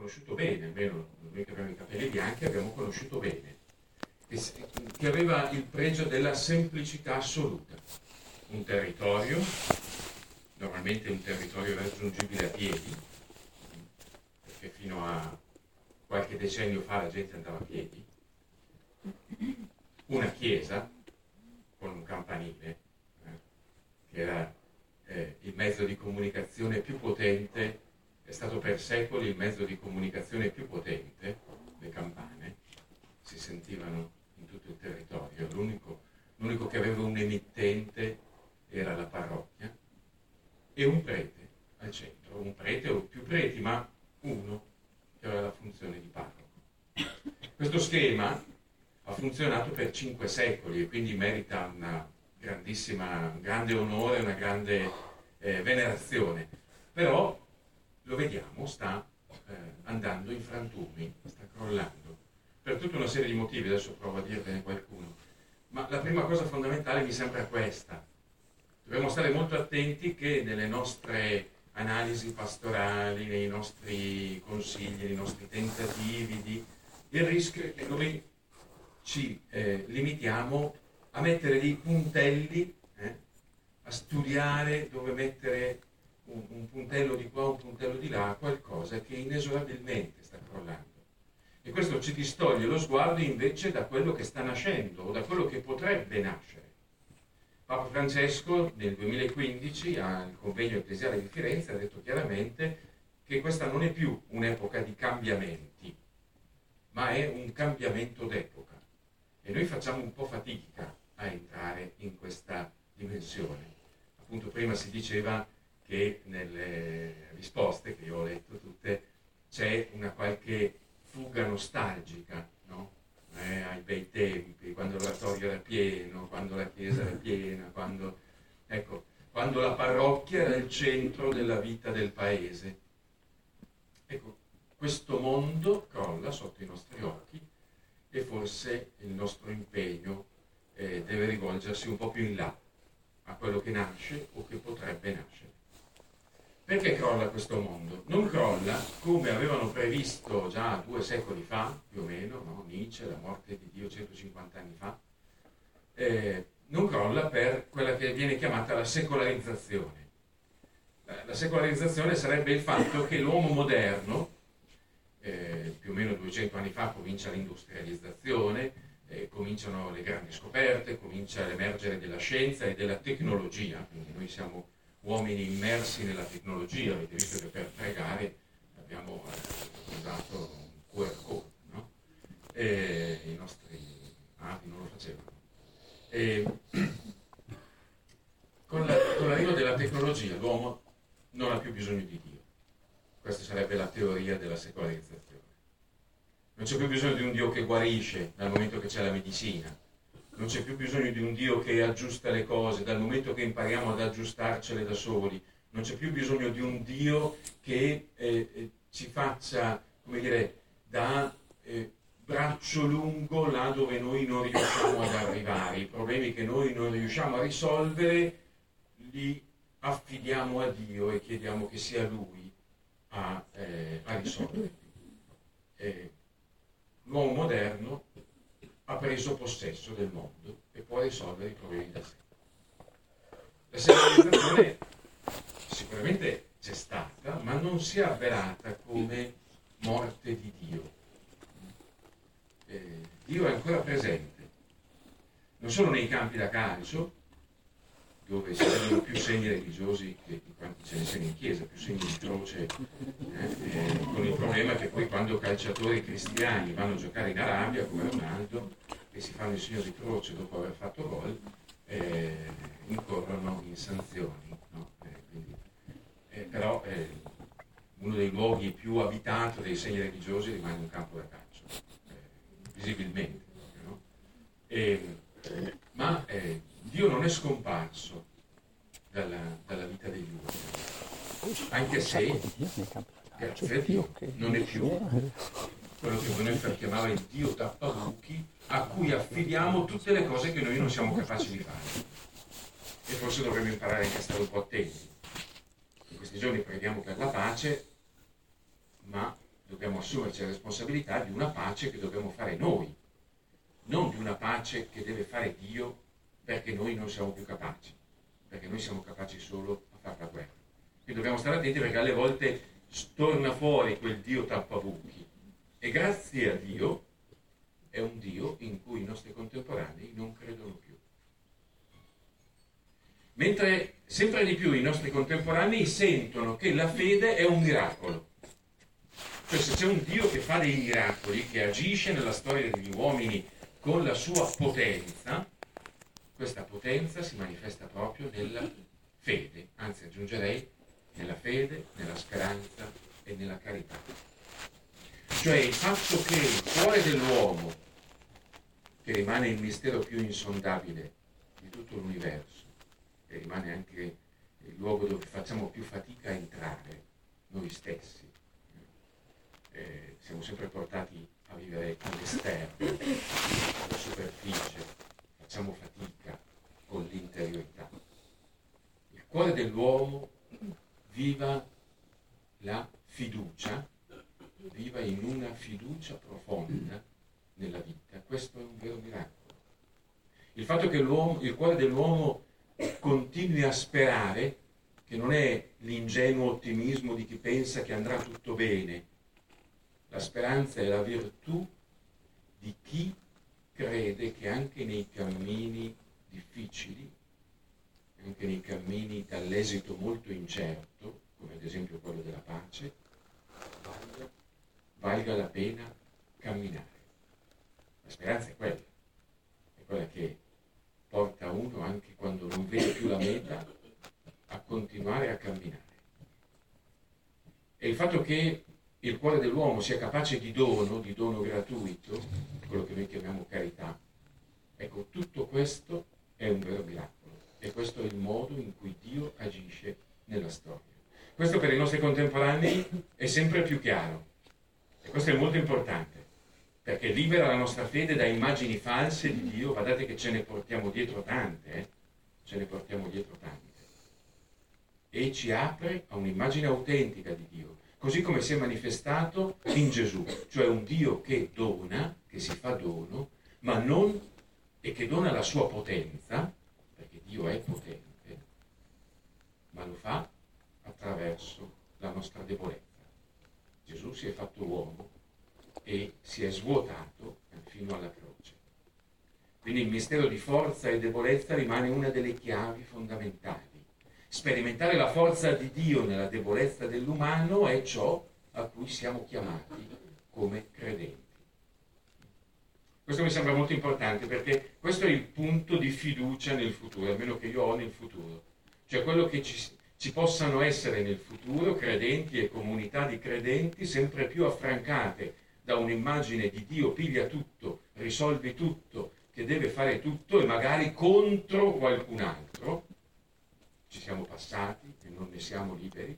conosciuto bene, almeno noi che abbiamo i capelli bianchi abbiamo conosciuto bene, che aveva il pregio della semplicità assoluta. Un territorio, normalmente un territorio raggiungibile a piedi, perché fino a qualche decennio fa la gente andava a piedi, una chiesa con un campanile, che era il mezzo di comunicazione più potente, è stato per secoli il mezzo di comunicazione più potente. Le campane si sentivano in tutto il territorio, l'unico che aveva un emittente era la parrocchia, e un prete al centro, un prete o più preti, ma uno che aveva la funzione di parroco. Questo schema ha funzionato per 5 secoli e quindi merita un grande onore, una grande venerazione, però lo vediamo, sta andando in frantumi, sta crollando, per tutta una serie di motivi, adesso provo a dirvene qualcuno, ma la prima cosa fondamentale mi sembra questa: dobbiamo stare molto attenti che nelle nostre analisi pastorali, nei nostri consigli, nei nostri tentativi il rischio è che noi ci limitiamo a mettere dei puntelli, a studiare dove mettere un puntello di qua, un puntello di là, qualcosa che inesorabilmente sta crollando. E questo ci distoglie lo sguardo invece da quello che sta nascendo o da quello che potrebbe nascere. Papa Francesco nel 2015 al convegno ecclesiale di Firenze ha detto chiaramente che questa non è più un'epoca di cambiamenti, ma è un cambiamento d'epoca. E noi facciamo un po' fatica a entrare in questa dimensione. Appunto prima si diceva che nelle risposte, che io ho letto tutte, c'è una qualche fuga nostalgica, no? Ai bei tempi, quando l'oratorio era pieno, quando la chiesa era piena, quando la parrocchia era il centro della vita del paese. Ecco, questo mondo crolla sotto i nostri occhi e forse il nostro impegno deve rivolgersi un po' più in là, a quello che nasce o che potrebbe nascere. Perché crolla questo mondo? Non crolla come avevano previsto già 2 secoli fa, più o meno, no? Nietzsche, la morte di Dio 150 anni fa, non crolla per quella che viene chiamata la secolarizzazione. La secolarizzazione sarebbe il fatto che l'uomo moderno, più o meno 200 anni fa comincia l'industrializzazione, cominciano le grandi scoperte, comincia l'emergere della scienza e della tecnologia, quindi noi siamo uomini immersi nella tecnologia. Avete visto che per pregare abbiamo usato un QR code, no? I nostri avi non lo facevano. Con l'arrivo della tecnologia l'uomo non ha più bisogno di Dio. Questa sarebbe la teoria della secolarizzazione. Non c'è più bisogno di un Dio che guarisce dal momento che c'è la medicina. Non c'è più bisogno di un Dio che aggiusta le cose dal momento che impariamo ad aggiustarcele da soli. Non c'è più bisogno di un Dio che ci faccia, come dire, da braccio lungo là dove noi non riusciamo ad arrivare. I problemi che noi non riusciamo a risolvere li affidiamo a Dio e chiediamo che sia Lui a risolverli. L'uomo moderno ha preso possesso del mondo e può risolvere i problemi da sé. La secolarizzazione sicuramente c'è stata, ma non si è avverata come morte di Dio. Dio è ancora presente, non solo nei campi da calcio, dove si vedono più segni religiosi che quanti ce ne siano in chiesa, più segni di croce, con il problema che poi quando calciatori cristiani vanno a giocare in Arabia, come Ronaldo, e si fanno il segno di croce dopo aver fatto gol, incorrono in sanzioni, no? Però uno dei luoghi più abitati dei segni religiosi rimane un campo da calcio, visibilmente, no? Ma Dio non è scomparso dalla vita degli uomini, anche se, grazie a Dio, non è più quello che Bonhoeffer chiamava il Dio tappabuchi, a cui affidiamo tutte le cose che noi non siamo capaci di fare. E forse dovremmo imparare anche a stare un po' attenti. In questi giorni preghiamo per la pace, ma dobbiamo assumerci la responsabilità di una pace che dobbiamo fare noi, non di una pace che deve fare Dio perché noi non siamo più capaci, perché noi siamo capaci solo a fare la guerra. Quindi dobbiamo stare attenti perché alle volte torna fuori quel Dio tappabuchi, e grazie a Dio è un Dio in cui i nostri contemporanei non credono più. Mentre sempre di più i nostri contemporanei sentono che la fede è un miracolo. Cioè, se c'è un Dio che fa dei miracoli, che agisce nella storia degli uomini con la sua potenza, questa potenza si manifesta proprio nella fede, anzi aggiungerei nella fede, nella speranza e nella carità. Cioè il fatto che il cuore dell'uomo, che rimane il mistero più insondabile di tutto l'universo, e rimane anche il luogo dove facciamo più fatica a entrare noi stessi, siamo sempre portati a vivere all'esterno, alla superficie, facciamo fatica con l'interiorità. Il cuore dell'uomo viva la fiducia, viva in una fiducia profonda nella vita. Questo è un vero miracolo. Il fatto che il cuore dell'uomo continui a sperare, che non è l'ingenuo ottimismo di chi pensa che andrà tutto bene. La speranza è la virtù di chi crede che anche nei cammini difficili, anche nei cammini dall'esito molto incerto, come ad esempio quello della pace, valga la pena camminare. La speranza è quella che porta uno, anche quando non vede più la meta, a continuare a camminare. E il fatto che il cuore dell'uomo sia capace di dono gratuito, quello che noi chiamiamo carità, ecco, tutto questo è un vero miracolo, e questo è il modo in cui Dio agisce nella storia. Questo per i nostri contemporanei è sempre più chiaro, e questo è molto importante, perché libera la nostra fede da immagini false di Dio. Guardate che ce ne portiamo dietro tante, e ci apre a un'immagine autentica di Dio, così come si è manifestato in Gesù, cioè un Dio che dona, che si fa dono, ma non, e che dona la sua potenza, perché Dio è potente, ma lo fa attraverso la nostra debolezza. Gesù si è fatto uomo e si è svuotato fino alla croce. Quindi il mistero di forza e debolezza rimane una delle chiavi fondamentali. Sperimentare la forza di Dio nella debolezza dell'umano è ciò a cui siamo chiamati come credenti. Questo mi sembra molto importante, perché questo è il punto di fiducia nel futuro, almeno che io ho nel futuro. Cioè quello che ci possano essere nel futuro credenti e comunità di credenti sempre più affrancate da un'immagine di Dio piglia tutto, risolve tutto, che deve fare tutto, e magari contro qualcun altro. Ci siamo passati e non ne siamo liberi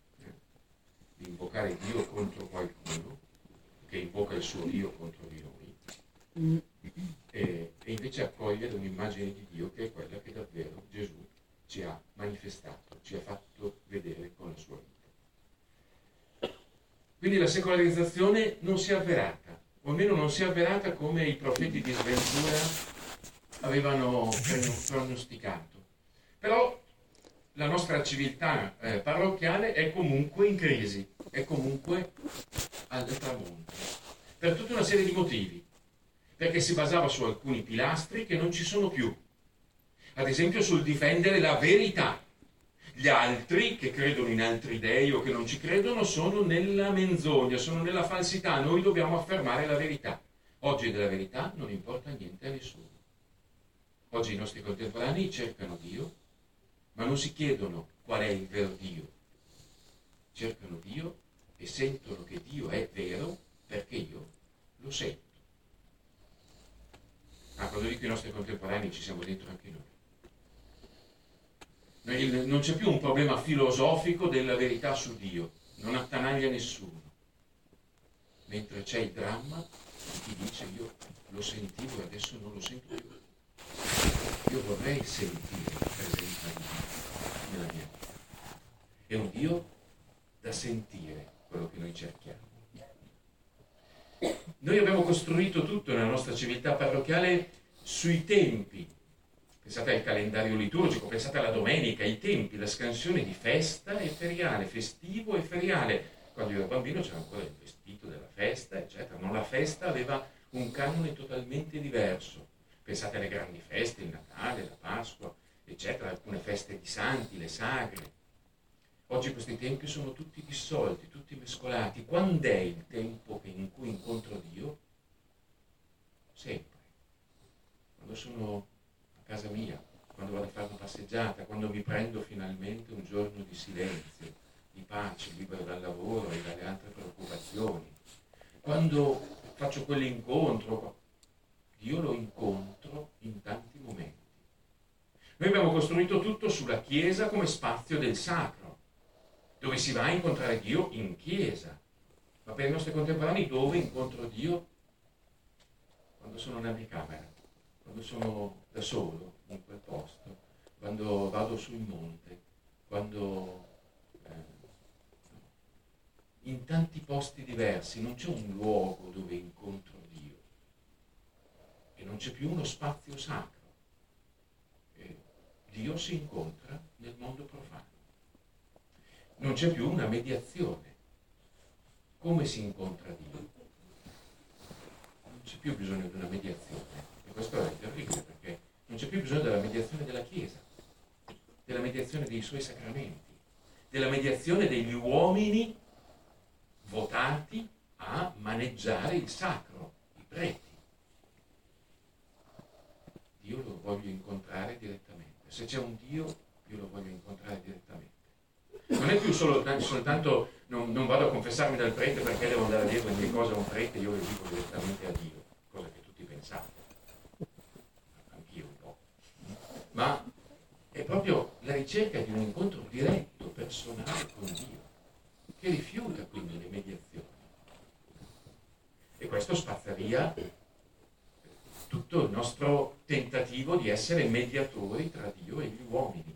di invocare Dio contro qualcuno che invoca il suo Dio contro di noi, e invece accogliere un'immagine di Dio che è quella che davvero Gesù ci ha manifestato, ci ha fatto vedere con la sua vita. Quindi la secolarizzazione non si è avverata, o almeno non si è avverata come i profeti di sventura avevano pronosticato. Però la nostra civiltà parrocchiale è comunque in crisi, è comunque al tramonto, per tutta una serie di motivi, perché si basava su alcuni pilastri che non ci sono più, ad esempio sul difendere la verità. Gli altri, che credono in altri dei o che non ci credono, sono nella menzogna, sono nella falsità. Noi dobbiamo affermare la verità. Oggi della verità non importa niente a nessuno. Oggi i nostri contemporanei cercano Dio, ma non si chiedono qual è il vero Dio. Cercano Dio e sentono che Dio è vero perché io lo sento. Quando dico i nostri contemporanei ci siamo dentro anche noi. Non c'è più un problema filosofico della verità su Dio, non attanaglia nessuno. Mentre c'è il dramma di chi dice io lo sentivo e adesso non lo sento più. Io vorrei sentire la presenza di Dio nella mia vita. È un Dio da sentire quello che noi cerchiamo. Noi abbiamo costruito tutto nella nostra civiltà parrocchiale sui tempi. Pensate al calendario liturgico, pensate alla domenica, i tempi, la scansione di festa e feriale, festivo e feriale. Quando io ero bambino c'era ancora il vestito della festa, eccetera. Non, la festa aveva un canone totalmente diverso. Pensate alle grandi feste, il Natale, la Pasqua, eccetera, alcune feste di santi, le sagre. Oggi questi tempi sono tutti dissolti, tutti mescolati. Quando è il tempo in cui incontro Dio? Sempre. Quando sono a casa mia, quando vado a fare una passeggiata, quando mi prendo finalmente un giorno di silenzio, di pace, libero dal lavoro e dalle altre preoccupazioni. Quando faccio quell'incontro, Dio lo incontro in tanti momenti. Noi abbiamo costruito tutto sulla Chiesa come spazio del sacro, dove si va a incontrare Dio in chiesa. Ma per i nostri contemporanei dove incontro Dio? Quando sono nella mia camera, quando sono da solo in quel posto, quando vado sul monte, quando in tanti posti diversi. Non c'è un luogo dove incontro Dio e non c'è più uno spazio sacro. E Dio si incontra nel mondo profano. Non c'è più una mediazione. Come si incontra Dio? Non c'è più bisogno di una mediazione. E questo è terribile, perché non c'è più bisogno della mediazione della Chiesa, della mediazione dei suoi sacramenti, della mediazione degli uomini votati a maneggiare il sacro, i preti. Io lo voglio incontrare direttamente. Se c'è un Dio, io lo voglio incontrare direttamente. Non è più soltanto non vado a confessarmi dal prete perché devo andare a dire le mie cose a un prete, io le dico direttamente a Dio, cosa che tutti pensate, anch'io un po'. Ma è proprio la ricerca di un incontro diretto, personale con Dio, che rifiuta quindi le mediazioni. E questo spazza via tutto il nostro tentativo di essere mediatori tra Dio e gli uomini.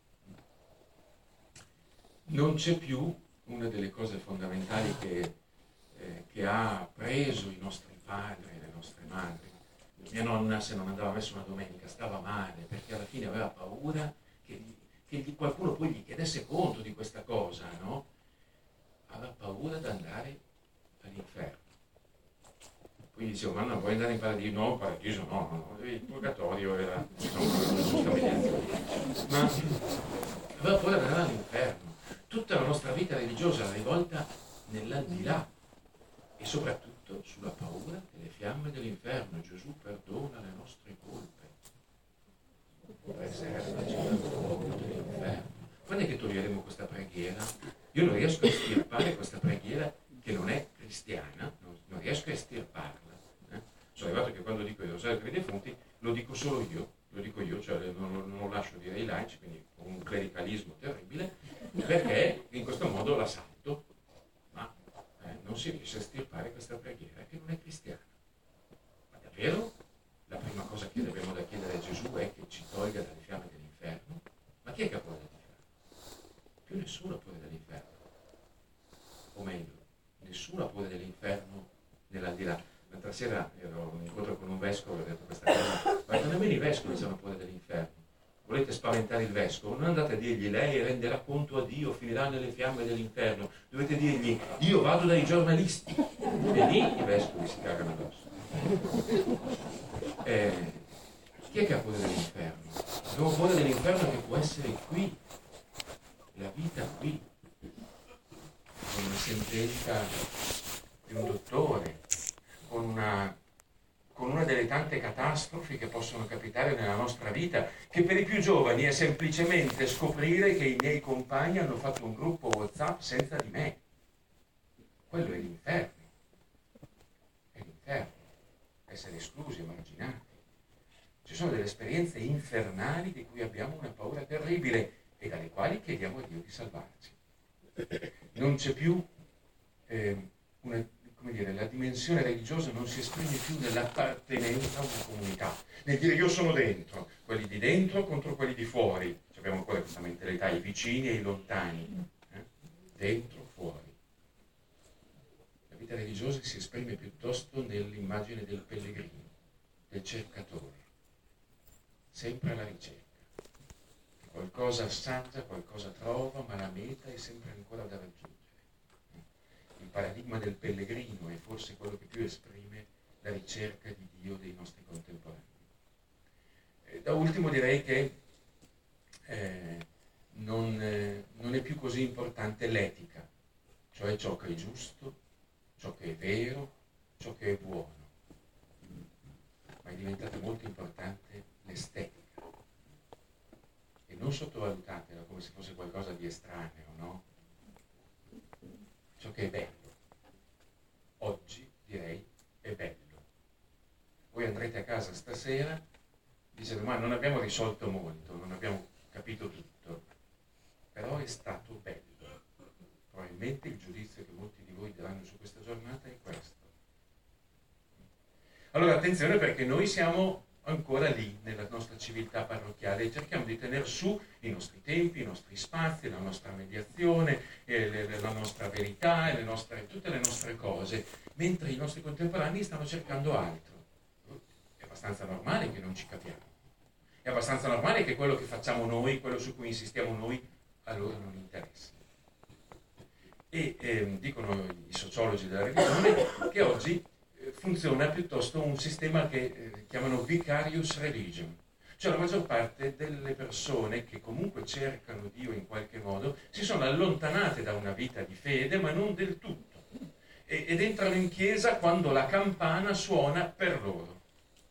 Non c'è più una delle cose fondamentali che ha preso i nostri padri e le nostre madri. Mia nonna, se non andava a messa una domenica, stava male perché alla fine aveva paura che qualcuno poi gli chiedesse conto di questa cosa, no? Aveva paura di andare all'inferno. Poi gli dicevo, ma no, vuoi andare in paradiso? No, in paradiso no, il purgatorio era la giusta mediazione. Ma aveva paura di andare all'inferno. Tutta la nostra vita religiosa è rivolta nell'aldilà e soprattutto sulla paura delle fiamme dell'inferno. Gesù perdona le nostre colpe. Preservaci dal fuoco dell'inferno. Quando è che toglieremo questa preghiera? Io non riesco a estirpare questa preghiera che non è cristiana, non riesco a estirparla. Sono arrivato che quando dico il rosario per i defunti lo dico solo io, cioè non lo lascio dire ai laici, quindi con un clericalismo terribile, perché in questo modo la salto, ma non si riesce a estirpare questa preghiera che non è cristiana. Ma davvero la prima cosa che dobbiamo da chiedere a Gesù è che ci tolga dalle fiamme dell'inferno? Ma chi è che ha paura dell'inferno? Più nessuno ha paura dell'inferno. O meglio, nessuno ha paura dell'inferno nell'aldilà. L'altra sera ero in incontro con un vescovo e ho detto questa cosa, ma nemmeno i vescovi hanno paura dell'inferno. Volete spaventare il vescovo? Non andate a dirgli lei renderà conto a Dio, finirà nelle fiamme dell'inferno. Dovete dirgli io vado dai giornalisti. E lì i vescovi si cagano addosso. Chi è che ha paura dell'inferno? Abbiamo paura dell'inferno che può essere qui, la vita qui, con una sentenza di un dottore, con una delle tante catastrofi che possono capitare nella nostra vita, che per i più giovani è semplicemente scoprire che i miei compagni hanno fatto un gruppo WhatsApp senza di me. Quello è l'inferno. È l'inferno. Essere esclusi, emarginati. Ci sono delle esperienze infernali di cui abbiamo una paura terribile e dalle quali chiediamo a Dio di salvarci. Non c'è più la dimensione religiosa non si esprime più nell'appartenenza a una comunità, nel dire io sono dentro, quelli di dentro contro quelli di fuori. Abbiamo ancora questa mentalità, i vicini e i lontani, dentro, fuori. La vita vita religiosa si esprime piuttosto nell'immagine del pellegrino, del cercatore, sempre alla ricerca. Qualcosa assaggia, qualcosa trova, ma la meta è sempre ancora da raggiungere. Il paradigma del pellegrino è forse quello che più esprime la ricerca di Dio dei nostri contemporanei. Da ultimo direi che non è più così importante l'etica, cioè ciò che è giusto, ciò che è vero, ciò che è buono, ma è diventata molto importante l'estetica. E non sottovalutatela come se fosse qualcosa di estraneo, no? Ciò che è bello, oggi direi è bello. Voi andrete a casa stasera, dicete ma non abbiamo risolto molto, non abbiamo capito tutto, però è stato bello. Probabilmente il giudizio che molti di voi daranno su questa giornata è questo. Allora attenzione, perché noi siamo ancora lì nella nostra civiltà parrocchiale e cerchiamo di tenere su i nostri tempi, i nostri spazi, la nostra mediazione, la nostra verità, tutte le nostre cose, mentre i nostri contemporanei stanno cercando altro. È abbastanza normale che non ci capiamo, è abbastanza normale che quello che facciamo noi, quello su cui insistiamo noi, a loro non interessi. E dicono i sociologi della religione che oggi funziona piuttosto un sistema che chiamano vicarious religion, cioè la maggior parte delle persone che comunque cercano Dio in qualche modo si sono allontanate da una vita di fede, ma non del tutto, ed entrano in chiesa quando la campana suona per loro,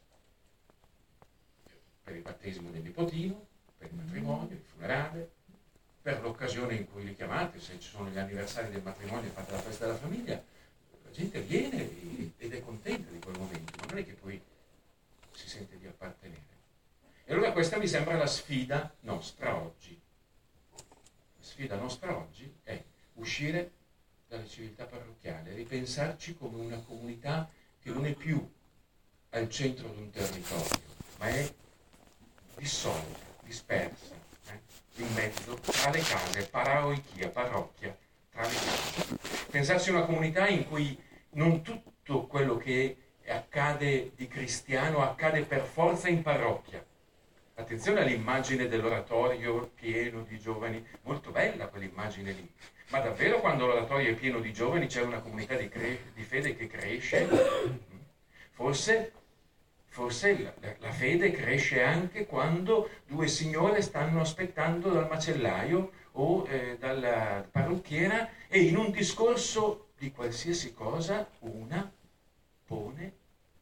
per il battesimo del nipotino, per il matrimonio, il funerale, per l'occasione in cui li chiamate, se ci sono gli anniversari del matrimonio e fate la festa della famiglia, la gente viene ed è contenta di quel momento, ma non è che poi si sente di appartenere. E allora questa mi sembra la sfida nostra oggi. La sfida nostra oggi è uscire dalla civiltà parrocchiale, ripensarci come una comunità che non è più al centro di un territorio, ma è dissolta, dispersa, in mezzo tra le case, paroichia, parrocchia, tra le case. Pensarsi a una comunità in cui non tutto quello che accade di cristiano accade per forza in parrocchia. Attenzione all'immagine dell'oratorio pieno di giovani, molto bella quell'immagine lì, ma davvero quando l'oratorio è pieno di giovani c'è una comunità di fede che cresce? Forse la fede cresce anche quando due signore stanno aspettando dal macellaio o dalla parrucchiera e in un discorso di qualsiasi cosa una pone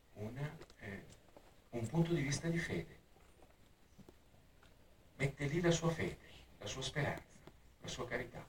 un punto di vista di fede. Mette lì la sua fede, la sua speranza, la sua carità.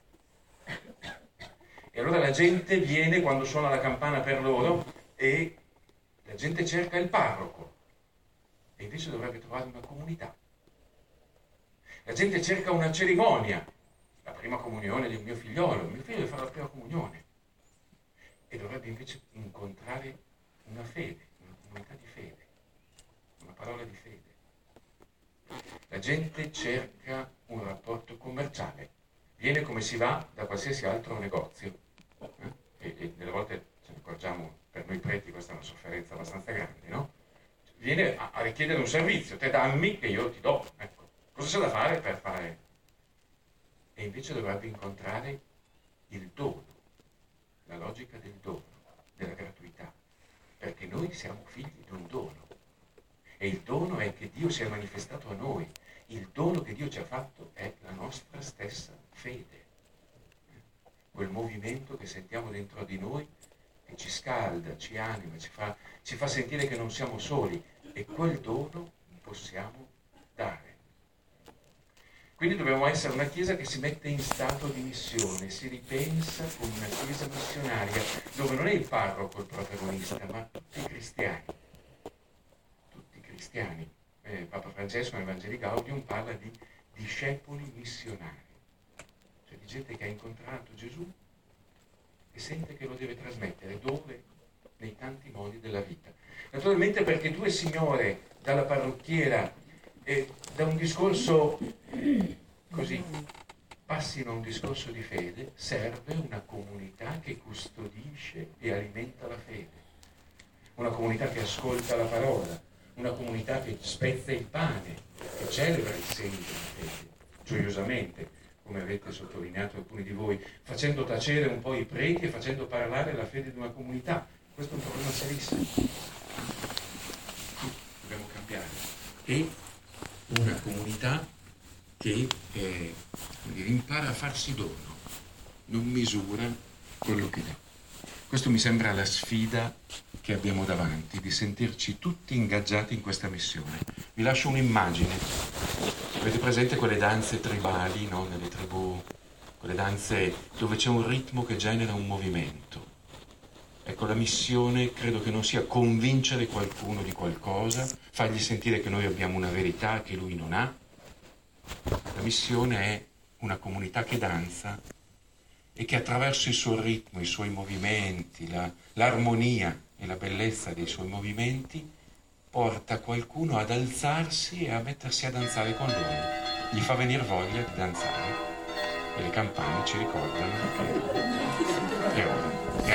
E allora la gente viene quando suona la campana per loro e la gente cerca il parroco e invece dovrebbe trovare una comunità. La gente cerca una cerimonia, la prima comunione di un mio figliolo, il mio figlio deve fare la prima comunione e dovrebbe invece incontrare una fede, una comunità di fede, una parola di fede. La gente cerca un rapporto commerciale, viene come si va da qualsiasi altro negozio e delle volte ce ne accorgiamo, per noi preti questa è una sofferenza abbastanza grande, no? Viene a richiedere un servizio, te dammi che io ti do, ecco, cosa c'è da fare per fare? E invece dovrebbe incontrare il dono, la logica del dono, della gratuità, perché noi siamo figli di un dono e il dono è che Dio si è manifestato a noi, il dono che Dio ci ha fatto è la nostra stessa fede, quel movimento che sentiamo dentro di noi che ci scalda, ci anima, ci fa sentire che non siamo soli e quel dono possiamo dare. Quindi dobbiamo essere una Chiesa che si mette in stato di missione, si ripensa come una Chiesa missionaria, dove non è il parroco il protagonista, ma tutti i cristiani. Tutti i cristiani. Papa Francesco nel Vangeli Gaudium parla di discepoli missionari, cioè di gente che ha incontrato Gesù e sente che lo deve trasmettere dove? Nei tanti modi della vita. Naturalmente perché due signore dalla parrucchiera da un discorso così passino a un discorso di fede, serve una comunità che custodisce e alimenta la fede, una comunità che ascolta la parola, una comunità che spezza il pane, che celebra il segno della fede, gioiosamente, come avete sottolineato alcuni di voi, facendo tacere un po' i preti e facendo parlare la fede di una comunità. Questo è un problema serissimo. Dobbiamo cambiare. E una comunità che impara a farsi dono, non misura quello che dà. Questo mi sembra la sfida che abbiamo davanti, di sentirci tutti ingaggiati in questa missione. Vi lascio un'immagine. Avete presente quelle danze tribali, no? Nelle tribù, quelle danze dove c'è un ritmo che genera un movimento. Ecco, la missione credo che non sia convincere qualcuno di qualcosa, fargli sentire che noi abbiamo una verità che lui non ha. La missione è una comunità che danza e che attraverso il suo ritmo, i suoi movimenti, l'armonia e la bellezza dei suoi movimenti porta qualcuno ad alzarsi e a mettersi a danzare con loro. Gli fa venire voglia di danzare e le campane ci ricordano che è ora.